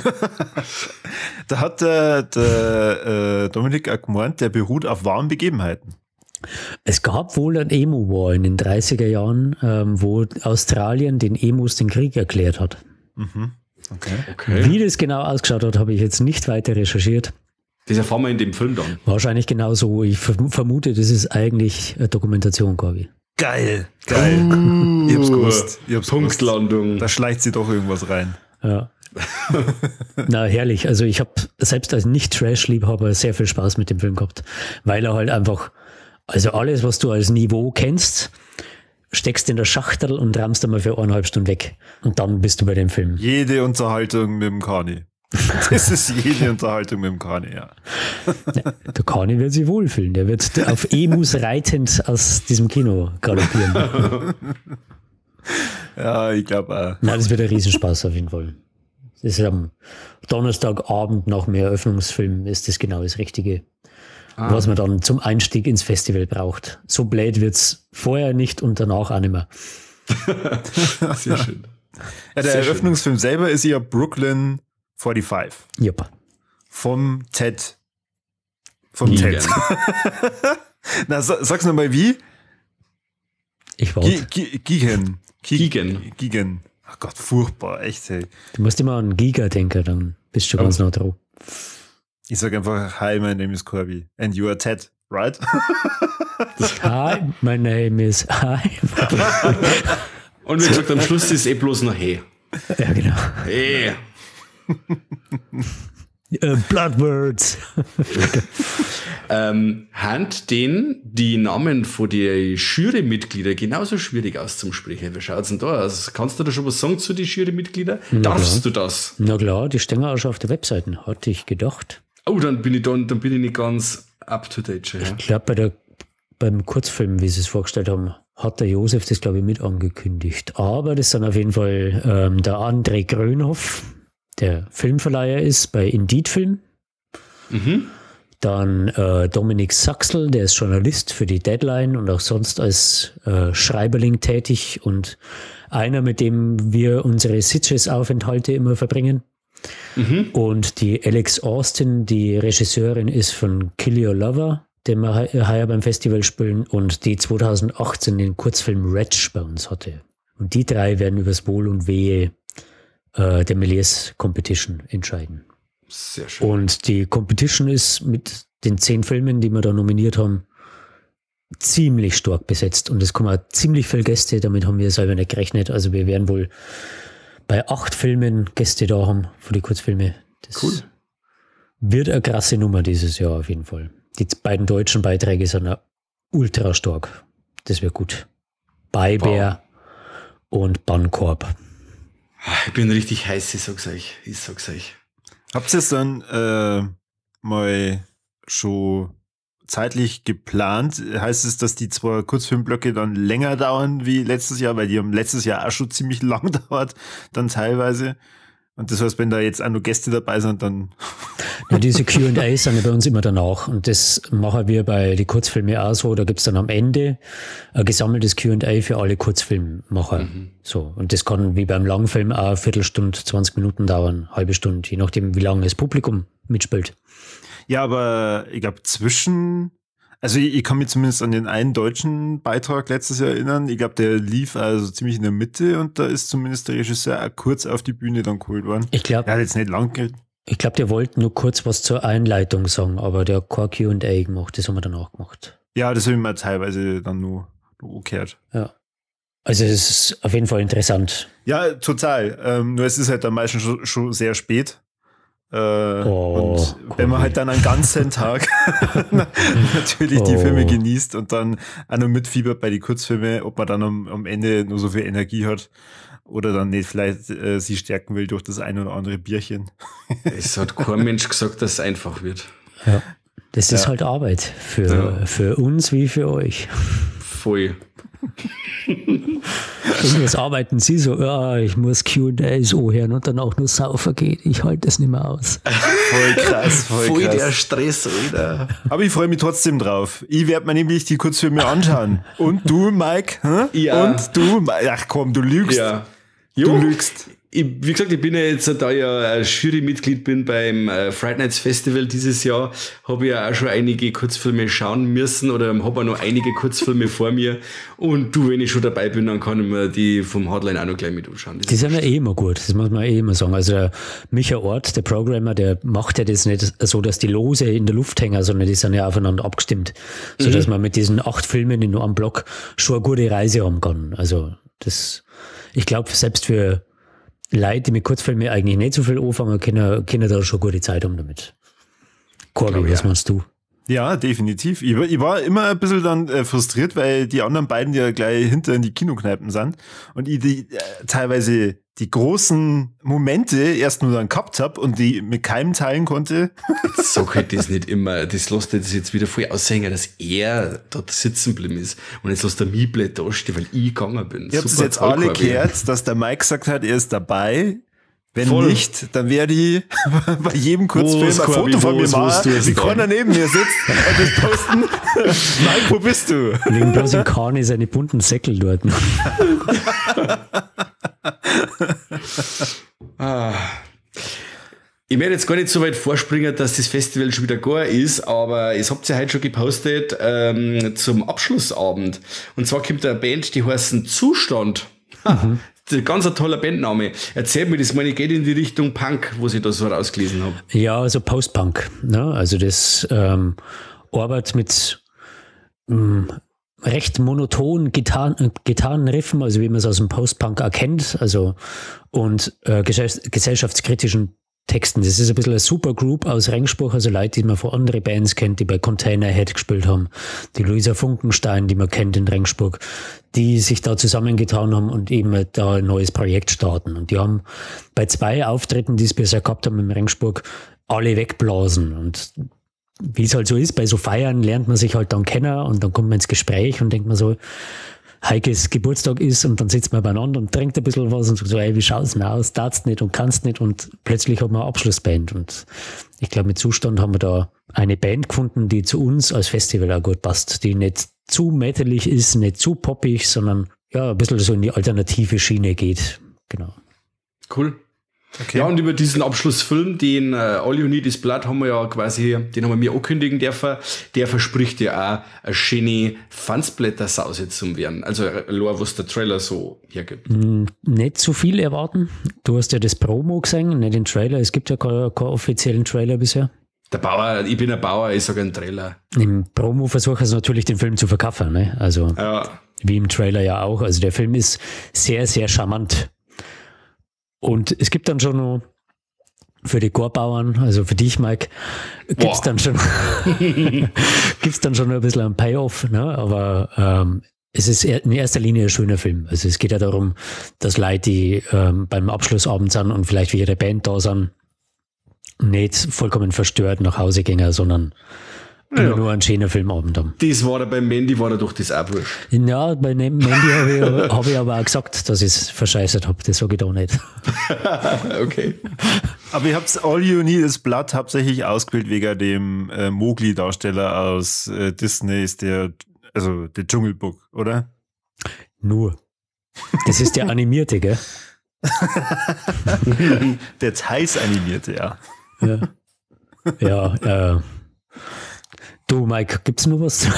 Da hat der Dominik auch gemeint, der beruht auf wahren Begebenheiten. Es gab wohl ein Emo War in den 30er Jahren, wo Australien den Emos den Krieg erklärt hat. Mhm. Okay. Wie das genau ausgeschaut hat, habe ich jetzt nicht weiter recherchiert. Das erfahren wir in dem Film dann. Wahrscheinlich genauso. Ich vermute, das ist eigentlich eine Dokumentation, Corby. Geil. Ich hab's gewusst. Punktlandung. Gewusst. Da schleicht sie doch irgendwas rein. Ja. Na, herrlich. Also ich habe selbst als Nicht-Trash-Liebhaber sehr viel Spaß mit dem Film gehabt, weil er halt einfach, also alles, was du als Niveau kennst, steckst in der Schachtel und rammst einmal für 1,5 Stunden weg. Und dann bist du bei dem Film. Jede Unterhaltung mit dem Kani. Das ist jede Unterhaltung mit dem Kani, ja. Der Kani wird sich wohlfühlen. Der wird auf Emus reitend aus diesem Kino galoppieren. Ja, ich glaube auch. Nein, das wird ein Riesenspaß auf jeden Fall. Das ist am Donnerstagabend nach dem Eröffnungsfilm ist das genau das Richtige. Was man dann zum Einstieg ins Festival braucht. So blöd wird's vorher nicht und danach auch nicht mehr. Sehr schön. Ja, der Eröffnungsfilm selber ist ja Brooklyn 45. Jupp. Vom Ted. Ted. Na, sag's nochmal wie? Ich warte. Gigan. Ach Gott, furchtbar, echt, hey. Du musst immer an Giga denken, dann bist du ganz nah drauf. Ich sag einfach, hi, my name is Corby. And you are Ted, right? Hi, my name is Hi. Und wie gesagt, am Schluss ist bloß noch Hey. Ja, genau. Hey. Bloodwords. Hand die Namen von den Jurymitgliedern genauso schwierig auszusprechen. Wie schaut's denn da aus? Kannst du da schon was sagen zu den Jurymitgliedern? Darfst du das? Na klar, die stehen auch schon auf der Webseite, hatte ich gedacht. Oh, dann bin ich nicht ganz up to date schon. Ja. Ich glaube, beim Kurzfilm, wie sie es vorgestellt haben, hat der Josef das, glaube ich, mit angekündigt. Aber das sind auf jeden Fall der André Grönhoff, der Filmverleiher ist bei Indeed Film. Mhm. Dann Dominik Saxl, der ist Journalist für die Deadline und auch sonst als Schreiberling tätig und einer, mit dem wir unsere Sitges-Aufenthalte immer verbringen. Und die Alex Austin, die Regisseurin ist von Kill Your Lover, den wir heuer beim Festival spielen und die 2018 den Kurzfilm Wretch bei uns hatte. Und die drei werden übers Wohl und Wehe der Méliès Competition entscheiden. Sehr schön. Und die Competition ist mit den 10 Filmen, die wir da nominiert haben, ziemlich stark besetzt. Und es kommen auch ziemlich viele Gäste, damit haben wir selber nicht gerechnet. Also wir werden wohl bei 8 Filmen Gäste da haben für die Kurzfilme. Das Cool. Wird eine krasse Nummer dieses Jahr auf jeden Fall. Die beiden deutschen Beiträge sind auch ultra stark. Das wird gut. Beibär und Bankorb. Ich bin richtig heiß, ich sag's euch. Habt ihr es dann mal schon zeitlich geplant? Heißt es, dass die 2 Kurzfilmblöcke dann länger dauern wie letztes Jahr? Weil die haben letztes Jahr auch schon ziemlich lang dauert, dann teilweise. Und das heißt, wenn da jetzt auch noch Gäste dabei sind, dann... Ja, diese Q&As sind ja bei uns immer danach. Und das machen wir bei den Kurzfilmen auch so. Da gibt's dann am Ende ein gesammeltes Q&A für alle Kurzfilmmacher. So. Und das kann wie beim Langfilm auch eine Viertelstunde, 20 Minuten dauern, halbe Stunde, je nachdem, wie lange das Publikum mitspielt. Ja, aber ich glaube also ich kann mich zumindest an den einen deutschen Beitrag letztes Jahr erinnern. Ich glaube, der lief also ziemlich in der Mitte und da ist zumindest der Regisseur auch kurz auf die Bühne dann geholt worden. Ich glaube, er hat jetzt nicht lang geredet. Ich glaube, der wollte nur kurz was zur Einleitung sagen, aber der hat kein Q&A gemacht, das haben wir danach gemacht. Ja, das habe ich mir teilweise dann nur gehört. Ja. Also es ist auf jeden Fall interessant. Ja, total. Nur es ist halt dann meistens schon sehr spät. Und wenn man halt dann einen ganzen Tag natürlich die Filme genießt und dann auch noch mitfiebert bei den Kurzfilmen, ob man dann am Ende nur so viel Energie hat oder dann nicht vielleicht sie stärken will durch das ein oder andere Bierchen. Es hat kein Mensch gesagt, dass es einfach wird. Ja, das ist halt Arbeit für uns wie für euch. Voll. Irgendwas arbeiten sie so, ich muss Q&As hören und dann auch nur saufen gehen. Ich halte das nicht mehr aus. Voll krass, voll krass. Der Stress, Alter. Aber ich freue mich trotzdem drauf. Ich werde mir nämlich die Kurzfilme anschauen. Und du, Mike? Ja. Und du? Ach komm, du lügst. Ja. Du lügst. Wie gesagt, ich bin ja jetzt, da ich ja Jurymitglied bin beim Fright Nights Festival dieses Jahr, habe ich ja auch schon einige Kurzfilme schauen müssen oder habe auch noch einige Kurzfilme vor mir. Und du, wenn ich schon dabei bin, dann kann ich mir die vom Hardline auch noch gleich mit anschauen. Die sind ja eh immer gut, das muss man eh immer sagen. Also der Micha Ort, der Programmer, der macht ja das nicht so, dass die Lose in der Luft hängen, sondern die sind ja aufeinander abgestimmt. So dass man mit diesen 8 Filmen in nur einem Block schon eine gute Reise haben kann. Also das, ich glaube, selbst für Leute, die mit Kurzfilmen eigentlich nicht so viel anfangen, können da schon gute Zeit haben damit. Corby, was meinst du? Ja, definitiv. Ich war immer ein bisschen dann frustriert, weil die anderen beiden ja gleich hinter in die Kinokneipen sind und ich teilweise die großen Momente erst nur dann gehabt habe und die mit keinem teilen konnte. Jetzt sag halt das nicht immer, das lässt das jetzt wieder voll aushängen, dass er dort sitzen geblieben ist und jetzt lässt der Mible da stehen, weil ich gegangen bin. Ihr habt es jetzt alle gehört, dass der Mike gesagt hat, er ist dabei. Wenn nicht, dann werde ich bei jedem Kurzfilm ein Foto von mir machen, wie Connor neben mir sitzt und das posten. Mike, wo bist du? Liegen bloß in Kani seine bunten Säckel dort. Ich werde jetzt gar nicht so weit vorspringen, dass das Festival schon wieder gar ist, aber es habt ihr heute schon gepostet zum Abschlussabend. Und zwar kommt eine Band, die heißen Zustand. Ganz ein toller Bandname. Erzählt mir das mal, geht in die Richtung Punk, wo ich da so rausgelesen habe. Ja, also Post-Punk. Ne? Also das arbeitet mit recht monotonen Gitarrenriffen, also wie man es aus dem Post-Punk erkennt, also und gesellschaftskritischen Texten. Das ist ein bisschen eine Supergroup aus Regensburg, also Leute, die man von anderen Bands kennt, die bei Containerhead gespielt haben, die Luisa Funkenstein, die man kennt in Regensburg, die sich da zusammengetan haben und eben da ein neues Projekt starten. Und die haben bei 2 Auftritten, die es bisher gehabt haben in Regensburg, alle wegblasen. Und wie es halt so ist, bei so Feiern lernt man sich halt dann kennen und dann kommt man ins Gespräch und denkt man so, Heikes Geburtstag ist und dann sitzt man beieinander und trinkt ein bisschen was und sagt so, ey, wie schaut's denn aus? Darfst nicht und kannst nicht und plötzlich hat man eine Abschlussband und ich glaube, mit Zustand haben wir da eine Band gefunden, die zu uns als Festival auch gut passt, die nicht zu metalig ist, nicht zu poppig, sondern ja, ein bisschen so in die alternative Schiene geht. Genau. Cool. Okay. Ja, und über diesen Abschlussfilm, den All You Need Is Blood, haben wir ja quasi, den haben wir mir ankündigen dürfen. Der verspricht ja auch eine schöne Fansblätter-Sause zum werden. Also, was der Trailer so hergibt. Nicht zu viel erwarten. Du hast ja das Promo gesehen, nicht den Trailer. Es gibt ja keinen offiziellen Trailer bisher. Der Bauer, ich bin ein Bauer, ich sage einen Trailer. Im Promo versuchen sie natürlich, den Film zu verkaufen. Ne? Also, wie im Trailer ja auch. Also, der Film ist sehr, sehr charmant. Und es gibt dann schon noch für die Chorbauern, also für dich, Mike, gibt's dann schon ein bisschen ein Payoff, ne? Aber es ist in erster Linie ein schöner Film. Also es geht ja darum, dass Leute, die beim Abschlussabend sind und vielleicht wie ihre Band da sind, nicht vollkommen verstört nach Hause gehen, sondern immer nur einen schönen Filmabend haben. Das war da bei Mandy, war da doch das auch wurscht. Ja, bei Mandy habe ich aber auch gesagt, dass ich es verscheißert habe. Das sage ich da nicht. Okay. Aber ich habe All You Need Is Blood hauptsächlich ausgewählt wegen dem Mowgli-Darsteller aus Disneys, der Dschungelbuch, oder? Nur. Das ist der Animierte, gell? Der heiß Animierte, ja. Ja, du, Mike, gibt's noch was?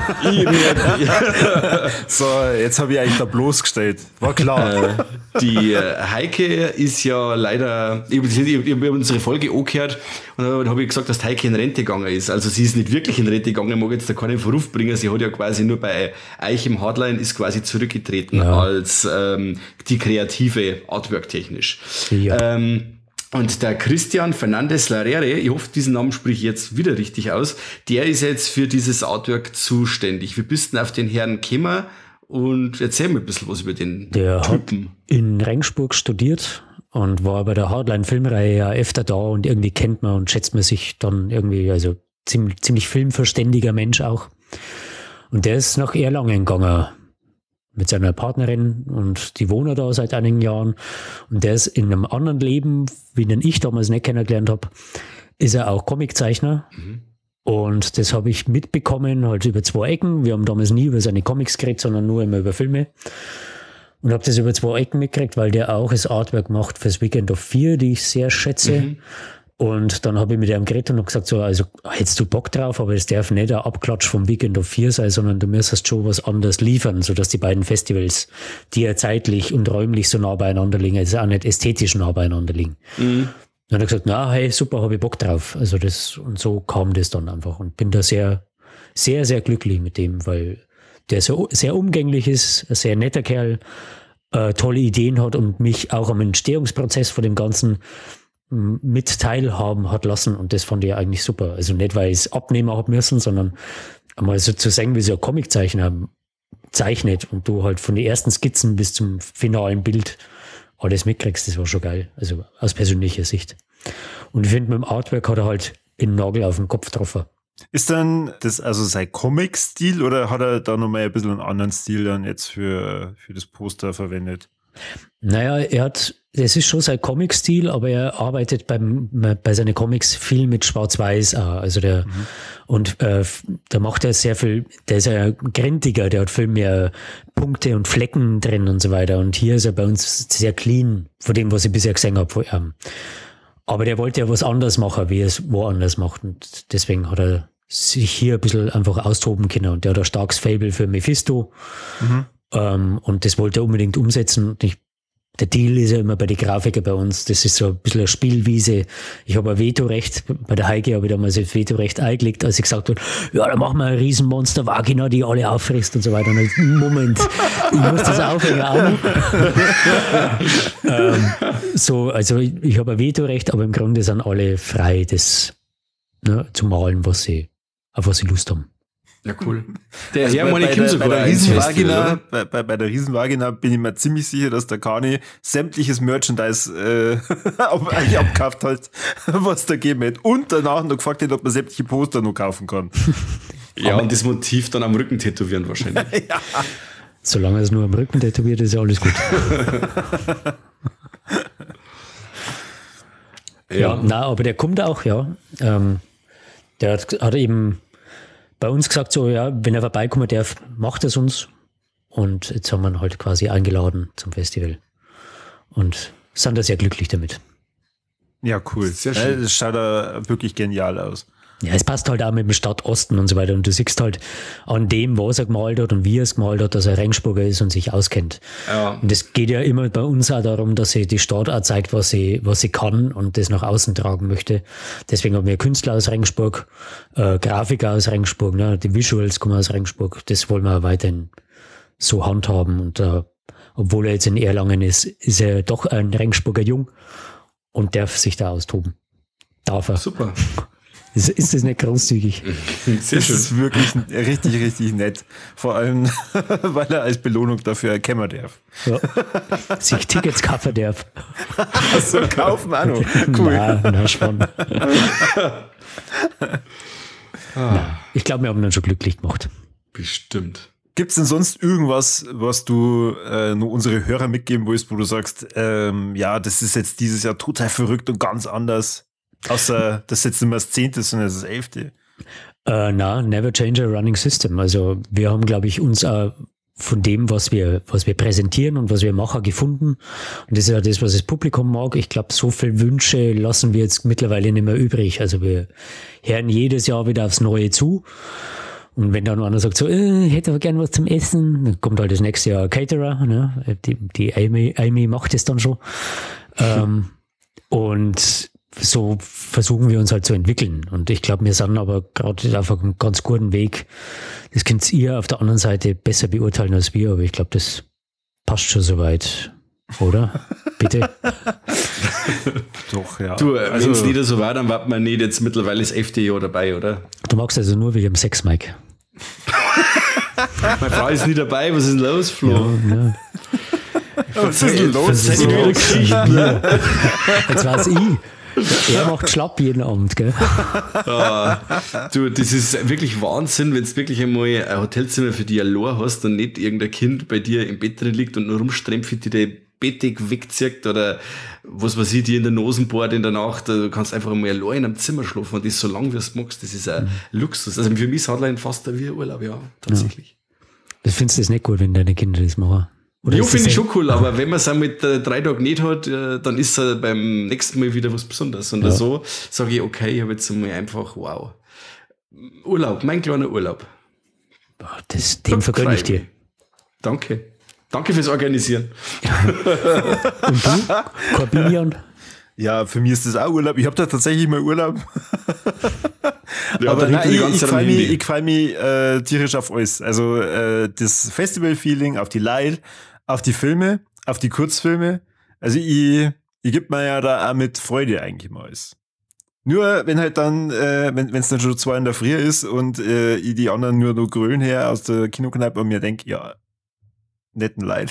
So, jetzt habe ich eigentlich da bloßgestellt. War klar. Die Heike ist ja leider, ich habe unsere Folge angehört und dann habe ich gesagt, dass die Heike in Rente gegangen ist. Also sie ist nicht wirklich in Rente gegangen, ich mag jetzt da keinen Verruf bringen. Sie hat ja quasi nur bei euch im Hardline ist quasi zurückgetreten als die kreative Artwork technisch. Ja. Und der Christian Fernandez Larrere, ich hoffe, diesen Namen spreche ich jetzt wieder richtig aus, der ist jetzt für dieses Artwork zuständig. Wie bist du denn auf den Herrn gekommen? Und erzähl mir ein bisschen was über den Der Typen. Hat in Regensburg studiert und war bei der Hardline-Filmreihe ja öfter da und irgendwie kennt man und schätzt man sich dann irgendwie, also ziemlich filmverständiger Mensch auch. Und der ist nach Erlangen gegangen mit seiner Partnerin und die wohnen da seit einigen Jahren. Und der ist in einem anderen Leben, wie den ich damals nicht kennengelernt habe, ist er auch Comiczeichner. Und das habe ich mitbekommen, halt über 2 Ecken. Wir haben damals nie über seine Comics geredet, sondern nur immer über Filme. Und habe das über 2 Ecken mitgekriegt, weil der auch das Artwork macht fürs Weekend of Fear, die ich sehr schätze. Und dann habe ich mit ihm geredet und gesagt, so, also hättest du Bock drauf, aber es darf nicht ein Abklatsch vom Weekend of Fear sein, sondern du müsstest schon was anderes liefern, sodass die beiden Festivals, die ja zeitlich und räumlich so nah beieinander liegen, also auch nicht ästhetisch nah beieinander liegen. Dann hat er gesagt, na, hey, super, habe ich Bock drauf. Also das, und so kam das dann einfach und bin da sehr, sehr, sehr glücklich mit dem, weil der so sehr umgänglich ist, ein sehr netter Kerl, tolle Ideen hat und mich auch am Entstehungsprozess von dem Ganzen mit teilhaben hat lassen und das fand ich eigentlich super. Also nicht, weil ich es abnehmen habe müssen, sondern einmal so zu sagen, wie so ein Comiczeichner zeichnet und du halt von den ersten Skizzen bis zum finalen Bild alles mitkriegst, das war schon geil. Also aus persönlicher Sicht. Und ich finde, mit dem Artwork hat er halt den Nagel auf den Kopf getroffen. Ist dann das also sein Comic-Stil oder hat er da nochmal ein bisschen einen anderen Stil dann jetzt für das Poster verwendet? Naja, das ist schon sein Comic-Stil, aber er arbeitet bei seinen Comics viel mit Schwarz-Weiß auch. Also da macht er sehr viel, der ist ja grintiger, der hat viel mehr Punkte und Flecken drin und so weiter. Und hier ist er bei uns sehr clean von dem, was ich bisher gesehen habe von ihm. Aber der wollte ja was anderes machen, wie er es woanders macht. Und deswegen hat er sich hier ein bisschen einfach austoben können. Und der hat ein starkes Faible für Mephisto. Und das wollte er unbedingt umsetzen. Und der Deal ist ja immer bei den Grafikern bei uns, das ist so ein bisschen eine Spielwiese. Ich habe ein Vetorecht, bei der Heike habe ich damals das Vetorecht eingelegt, als ich gesagt habe, ja, dann machen wir ein Riesenmonster Vagina, die alle auffrisst und so weiter. Und ich, Moment, ich muss das aufhängen auch. Also ich habe ein Vetorecht, aber im Grunde sind alle frei, das zu malen, auf was sie Lust haben. Ja, cool. Der Hermann Kim sogar bei der Riesenvagina bin ich mir ziemlich sicher, dass der Kani sämtliches Merchandise eigentlich abgekauft hat, was da gegeben hat. Und danach noch gefragt hat, ob man sämtliche Poster noch kaufen kann. Ja, und das Motiv dann am Rücken tätowieren wahrscheinlich. Ja. Solange es nur am Rücken tätowiert, ist ja alles gut. Ja, na, aber der kommt auch, ja. Der hat eben bei uns gesagt, so, ja, wenn er vorbeikommen darf, macht es uns. Und jetzt haben wir ihn halt quasi eingeladen zum Festival. Und sind da sehr glücklich damit. Ja, cool. Sehr schön. Das schaut da wirklich genial aus. Ja, es passt halt auch mit dem Stadtosten und so weiter. Und du siehst halt an dem, was er gemalt hat und wie er es gemalt hat, dass er Regensburger ist und sich auskennt. Ja. Und es geht ja immer bei uns auch darum, dass sie die Stadt auch zeigt, was sie kann und das nach außen tragen möchte. Deswegen haben wir Künstler aus Regensburg, Grafiker aus Regensburg, ne? Die Visuals kommen aus Regensburg. Das wollen wir auch weiterhin so handhaben. Und obwohl er jetzt in Erlangen ist, ist er doch ein Regensburger Jung und darf sich da austoben. Darf er. Super. Ist das nicht großzügig? Sehr schön. Das ist wirklich richtig, richtig nett. Vor allem, weil er als Belohnung dafür erkennen darf. Ja. Sich Tickets kaufen darf. So kaufen auch noch. Cool. Na schon. Ich glaube, wir haben ihn schon glücklich gemacht. Bestimmt. Gibt es denn sonst irgendwas, was du nur unsere Hörer mitgeben willst, wo du sagst, ja, das ist jetzt dieses Jahr total verrückt und ganz anders? Außer, das ist jetzt nicht mehr das 10., sondern das 11. Never change a running system. Also wir haben, glaube ich, uns von dem, was wir präsentieren und was wir machen, gefunden. Und das ist ja das, was das Publikum mag. Ich glaube, so viele Wünsche lassen wir jetzt mittlerweile nicht mehr übrig. Also wir hören jedes Jahr wieder aufs Neue zu. Und wenn dann einer sagt, so, ich hätte aber gern was zum Essen, dann kommt halt das nächste Jahr ein Caterer. Ne? Die Amy macht es dann schon. Und so versuchen wir uns halt zu entwickeln. Und ich glaube, wir sind aber gerade auf einem ganz guten Weg. Das könnt ihr auf der anderen Seite besser beurteilen als wir, aber ich glaube, das passt schon soweit. Oder? Bitte? Doch, ja. Du, wenn es nicht so war, dann warten wir nicht jetzt mittlerweile das 11. Jahr dabei, oder? Du magst also nur wegen dem Sex, Mike. Meine Frau ist nie dabei, was ist denn los, Flo? Ja. Was ist denn los? Jetzt war es ich. Er macht schlapp jeden Abend, gell? Du, das ist wirklich Wahnsinn, wenn du wirklich einmal ein Hotelzimmer für dich allein hast und nicht irgendein Kind bei dir im Bett drin liegt und nur rumstrempelt, die Bettdecke wegzieht oder was weiß ich, die in der Nase bohrt in der Nacht. Du kannst einfach mal allein in einem Zimmer schlafen und das so lange, wie du magst. Das ist ein Luxus. Also für mich ist Hardline fast wie ein Urlaub, ja, tatsächlich. Ja. Findest du das nicht gut, wenn deine Kinder das machen? Oder ja, finde ich schon cool, aber wenn man es mit 3 Tagen nicht hat, dann ist es beim nächsten Mal wieder was Besonderes. Und so sage ich, okay, ich habe jetzt mal einfach, wow. Urlaub, mein kleiner Urlaub. Den vergönne ich dir. Danke. Danke fürs Organisieren. Und du, Corbinian? Ja, für mich ist das auch Urlaub. Ich habe da tatsächlich mal Urlaub. Ja, aber nein, ich freue mich tierisch auf alles. Also das Festival-Feeling, auf die Leute, auf die Filme, auf die Kurzfilme. Also ich gebe mir ja da auch mit Freude eigentlich mal alles. Nur wenn halt dann, wenn es dann schon 2 in der Früh ist und ich die anderen nur noch grün her aus der Kinokneipe und mir denke, ja, netten Leid.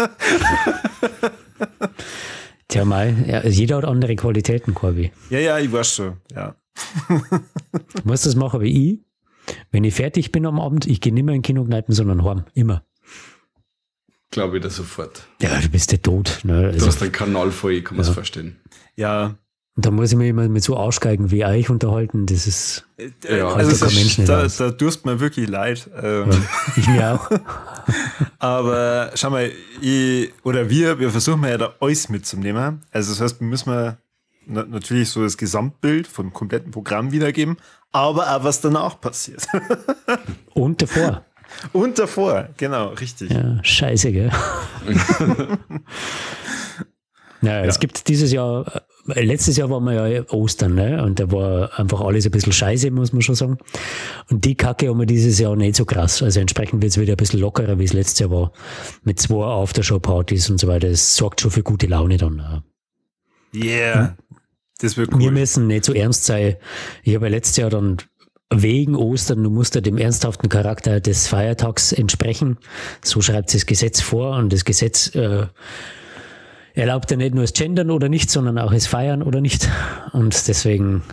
Tja, mal, jeder hat andere Qualitäten, Corby. Ja, ich weiß schon, ja. Du musst das machen wie ich. Wenn ich fertig bin am Abend, ich gehe nicht mehr in Kinokneipen, sondern heim. Immer. Glaube ich da sofort. Ja, du bist ja tot. Ne? Du hast einen Kanal voll, kann man es verstehen. Ja. Und da muss ich mich immer mit so Ausgeigen wie euch unterhalten. Das ist also da tust mir wirklich leid. Ich mir auch. Aber schau mal, wir versuchen ja da alles mitzunehmen. Also das heißt, wir müssen natürlich so das Gesamtbild vom kompletten Programm wiedergeben, aber auch was danach passiert. Und davor. Und davor, genau, richtig. Ja, scheiße, gell? Naja, es gibt dieses Jahr, letztes Jahr war wir ja Ostern, ne? Und da war einfach alles ein bisschen scheiße, muss man schon sagen. Und die Kacke haben wir dieses Jahr nicht so krass. Also entsprechend wird es wieder ein bisschen lockerer, wie es letztes Jahr war. Mit 2 Aftershow-Partys und so weiter. Das sorgt schon für gute Laune dann. Yeah, das wird cool. Wir müssen nicht so ernst sein. Ich habe ja letztes Jahr dann wegen Ostern, du musst ja dem ernsthaften Charakter des Feiertags entsprechen. So schreibt das Gesetz vor und das Gesetz erlaubt ja nicht nur das Gendern oder nicht, sondern auch das Feiern oder nicht. Und deswegen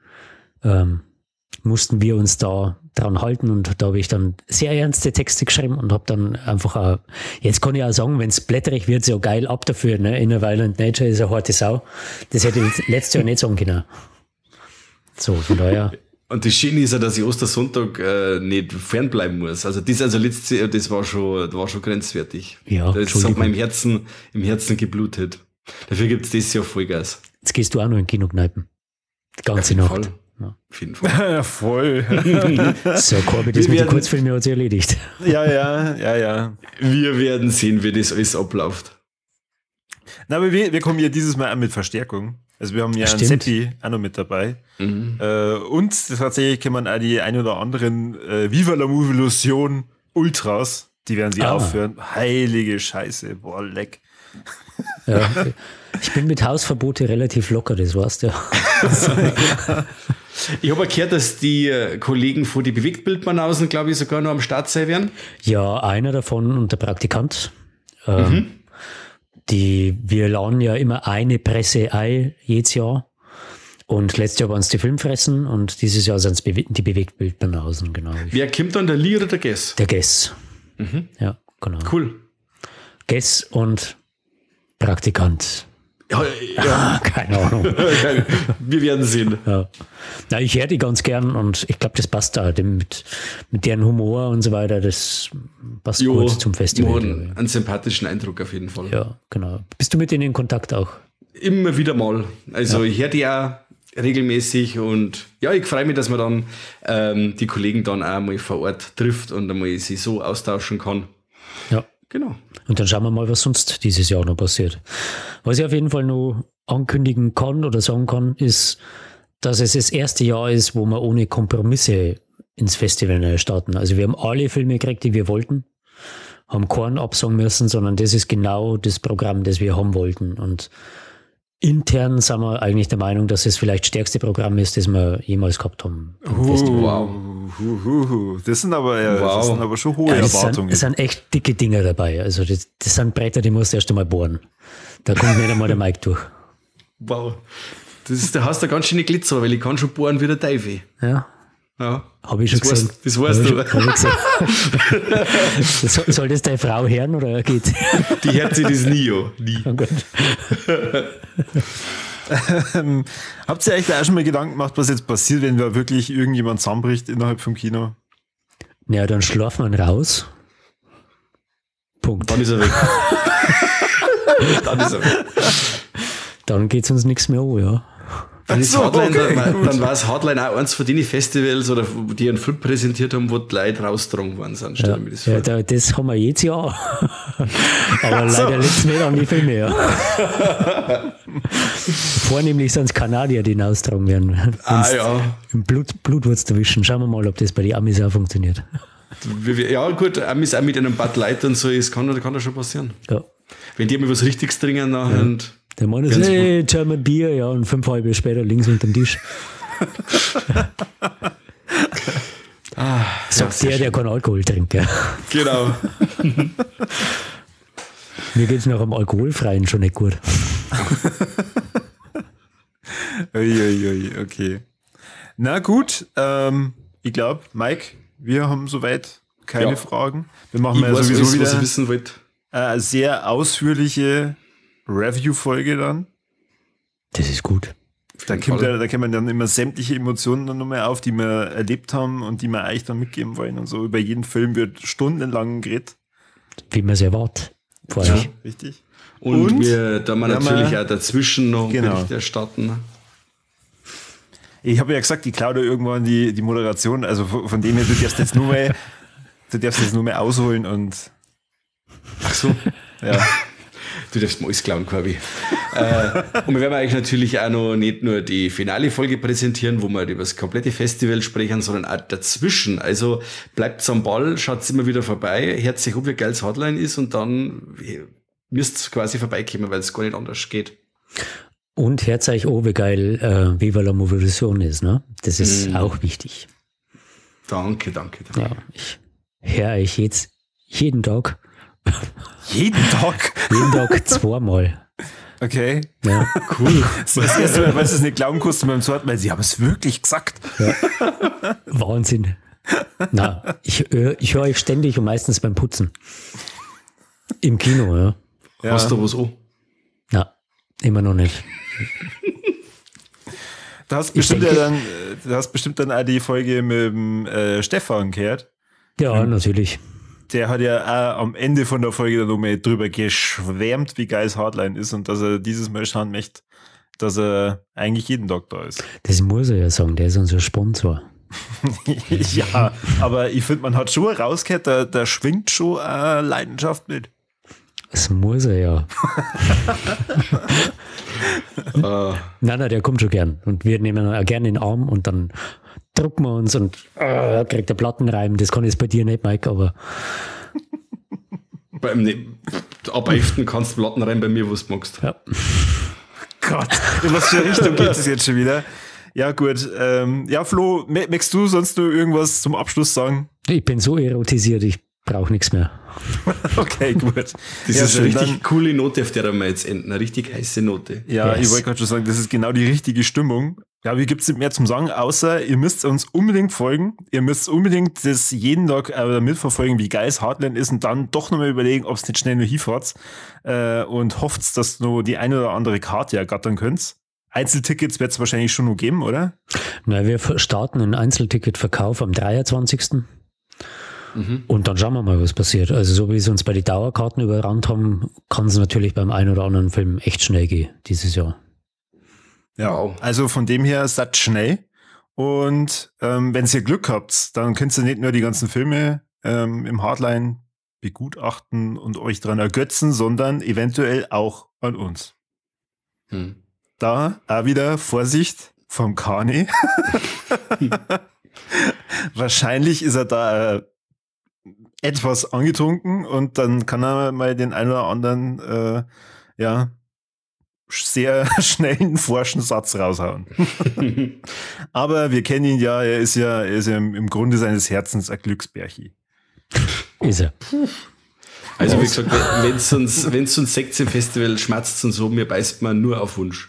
mussten wir uns da dran halten und da habe ich dann sehr ernste Texte geschrieben und habe dann einfach auch, jetzt kann ich auch sagen, wenn es blätterig wird, so geil ab dafür, ne? Inner Violent Nature ist eine harte Sau. Das hätte ich letztes Jahr nicht sagen können. So, von daher. Und das Schöne ist ja, dass ich Ostersonntag nicht fernbleiben muss. Also letztes Jahr, das war schon grenzwertig. Ja, das hat mir im Herzen geblutet. Dafür gibt's das Jahr Vollgas. Jetzt gehst du auch noch in Kinokneipen. Die ganze Nacht. Fall. Ja. Auf jeden Fall. Ja, voll. So, Corby, das mit den Kurzfilmen hat sich erledigt. Ja. Wir werden sehen, wie das alles abläuft. Na, aber wir kommen ja dieses Mal auch mit Verstärkung. Also wir haben ja einen Seppi auch noch mit dabei. Und tatsächlich kommen auch die ein oder anderen Viva la Movilusion Ultras, die werden sie aufhören. Heilige Scheiße, boah, leck. Ja, ich bin mit Hausverbote relativ locker, das weißt du. Ich habe gehört, dass die Kollegen von die Bewegtbildbanausen, glaube ich, sogar noch am Start sein werden. Ja, einer davon und der Praktikant. Wir laden ja immer eine Presse ein, jedes Jahr. Und letztes Jahr waren es die Filmfressen und dieses Jahr sind es die Bewegtbildbanausen, genau. Wer kommt dann, der Lee oder der Guess? Der Guess. Ja, genau. Cool. Guess und Praktikant. Ja. Keine Ahnung. Wir werden sehen. Ja. Na, ich höre die ganz gern und ich glaube, das passt da. Mit deren Humor und so weiter, das passt gut zum Festival. Einen sympathischen Eindruck auf jeden Fall. Ja, genau. Bist du mit denen in Kontakt auch? Immer wieder mal. Also ich höre die auch regelmäßig und ja, ich freue mich, dass man dann die Kollegen dann auch mal vor Ort trifft und einmal sich so austauschen kann. Ja. Genau. Und dann schauen wir mal, was sonst dieses Jahr noch passiert. Was ich auf jeden Fall noch ankündigen kann oder sagen kann, ist, dass es das erste Jahr ist, wo wir ohne Kompromisse ins Festival starten. Also wir haben alle Filme gekriegt, die wir wollten, haben keinen absagen müssen, sondern das ist genau das Programm, das wir haben wollten. Und intern sind wir eigentlich der Meinung, dass es vielleicht das stärkste Programm ist, das wir jemals gehabt haben. Wow. Das sind aber schon hohe Erwartungen. Es sind echt dicke Dinger dabei. Also das sind Bretter, die musst du erst einmal bohren. Da kommt nicht einmal der Mike durch. Wow. Da hast du ganz schöne Glitzer, weil ich kann schon bohren wie der Teufel. Ja. Habe ich schon gesehen. Das weißt du. Soll das deine Frau hören oder geht? Die hört sich das nie an. Nie. Oh Gott. Habt ihr euch da auch schon mal Gedanken gemacht, was jetzt passiert, wenn da wirklich irgendjemand zusammenbricht innerhalb vom Kino? Ja, dann schlafen wir raus. Punkt. Dann ist er weg. Dann geht es uns nichts mehr an, ja. Dann war es Hardline auch eins von den Festivals, oder die einen Film präsentiert haben, wo die Leute rausgetragen worden sind. Ja, das haben wir jedes Jahr. Aber leider liegt es nicht an die Filme. Ja. Vornehmlich sind es Kanadier, die austragen werden. Im Blutwurz erwischen. Schauen wir mal, ob das bei den Amis auch funktioniert. Ja gut, Amis auch mit einem Bud Light und so, das kann da schon passieren. Ja. Wenn die mal was Richtiges trinken nachher und der Mann ist, hey, German Bier, ja, und 5 halbe später links unterm Tisch. Sagt der keinen Alkohol trinkt, ja. Genau. Mir geht es nach dem Alkoholfreien schon nicht gut. Okay. Na gut, ich glaube, Mike, wir haben soweit keine Fragen. Wir machen sowieso wieder was ich wissen wollte. Eine sehr ausführliche Review-Folge dann. Das ist gut. Da kommen dann immer sämtliche Emotionen dann nochmal auf, die wir erlebt haben und die wir euch dann mitgeben wollen und so. Über jeden Film wird stundenlang geredet. Wie man es erwartet. Ja, richtig. Und wir natürlich auch dazwischen noch Bericht erstatten. Ich habe ja gesagt, ich klaue da irgendwann die Moderation, also von dem her, du darfst jetzt nur mehr ausholen und ach so. Ja. Du darfst mal alles klauen, Corby. Und wir werden euch natürlich auch noch nicht nur die Finale-Folge präsentieren, wo wir über das komplette Festival sprechen, sondern auch dazwischen. Also bleibt am Ball, schaut immer wieder vorbei, hört sich ob wie geil das Hotline ist und dann müsst ihr quasi vorbeikommen, weil es gar nicht anders geht. Und hört euch wie geil Viva la Movilusion ist, ne? Das ist auch wichtig. Danke. Ja, ich höre euch jetzt jeden Tag. Jeden Tag? Jeden Tag zweimal. Okay. Ja. Cool. Das erste Mal, weil du es nicht glauben konntest beim zweiten Mal, sie haben es wirklich gesagt. Ja. Wahnsinn. Na, ich höre euch ständig und meistens beim Putzen. Im Kino, ja. Hast du was an? Na, immer noch nicht. Du hast bestimmt dann auch die Folge mit dem Stefan gehört. Ja, natürlich. Der hat ja auch am Ende von der Folge dann nochmal drüber geschwärmt, wie geil Hardline ist und dass er dieses Mal schauen möchte, dass er eigentlich jeden Tag da ist. Das muss er ja sagen, der ist unser Sponsor. Ja, aber ich finde, man hat schon rausgehört, da schwingt schon Leidenschaft mit. Das muss er ja. Nein, der kommt schon gern. Und wir nehmen ihn auch gerne in den Arm und dann drucken wir uns und kriegt der Plattenreim. Das kann ich jetzt bei dir nicht, Mike, aber. Ab 11. kannst du Platten rein bei mir, was du magst. Ja. Gott, in was für eine Richtung geht es jetzt schon wieder? Ja, gut. Ja, Flo, möchtest du sonst nur irgendwas zum Abschluss sagen? Ich bin so erotisiert, ich brauche nichts mehr. Okay, gut. Das ist eine richtig coole Note, auf der wir jetzt enden. Eine richtig heiße Note. Ja, yes. Ich wollte gerade schon sagen, das ist genau die richtige Stimmung. Ja, wie gibt es nicht mehr zum Sagen, außer ihr müsst uns unbedingt folgen. Ihr müsst unbedingt das jeden Tag mitverfolgen, wie geil Hardline ist und dann doch nochmal überlegen, ob es nicht schnell nur hinfahrt und hofft, dass du die eine oder andere Karte ergattern könnt. Einzeltickets wird es wahrscheinlich schon noch geben, oder? Na, wir starten einen Einzelticketverkauf am 23. Und dann schauen wir mal, was passiert. Also so wie sie uns bei den Dauerkarten überrannt haben, kann es natürlich beim einen oder anderen Film echt schnell gehen dieses Jahr. Ja, wow. Also von dem her seid schnell. Und wenn ihr Glück habt, dann könnt ihr nicht nur die ganzen Filme im Hardline begutachten und euch dran ergötzen, sondern eventuell auch an uns. Da auch wieder Vorsicht vom Kani. Wahrscheinlich ist er da etwas angetrunken und dann kann er mal den einen oder anderen sehr schnellen forschen Satz raushauen. Aber wir kennen ihn ja, er ist ja im Grunde seines Herzens ein Glücksbärchi. Ist er. Also wie gesagt, wenn es uns Sektienfestival schmerzt und so, mir beißt man nur auf Wunsch.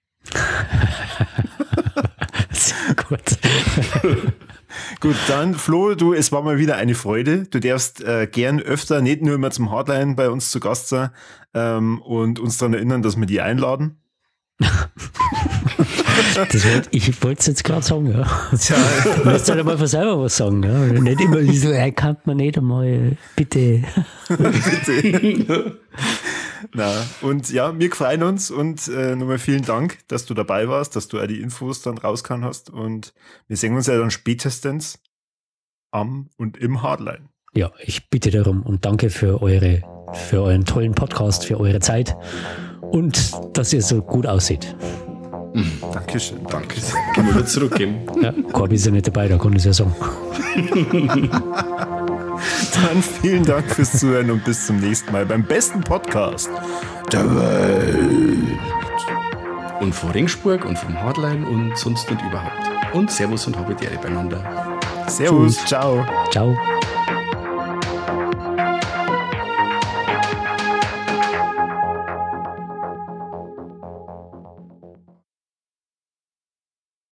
Sehr gut. Gut, dann Flo, es war mal wieder eine Freude. Du darfst gern öfter, nicht nur immer zum Hardline bei uns zu Gast sein und uns daran erinnern, dass wir die einladen. Ich wollte es jetzt gerade sagen, ja. Du musst halt einmal von selber was sagen, ja. Nicht immer so, kann man nicht einmal, bitte. Bitte. Na, und ja, wir freuen uns und nochmal vielen Dank, dass du dabei warst, dass du auch die Infos dann rausgehauen hast und wir sehen uns ja dann spätestens am und im Hardline. Ja, ich bitte darum und danke für euren tollen Podcast, für eure Zeit und dass ihr so gut aussieht. Dankeschön. Danke sehr. Kann man nur zurückgeben. Ja, Corby ist ja nicht dabei, da kann ich es ja sagen. Dann vielen Dank fürs Zuhören und bis zum nächsten Mal beim besten Podcast der Welt. Und vor Ringsburg und vom Hardline und sonst und überhaupt. Und Servus und Habitäre beieinander. Servus, ciao. Ciao.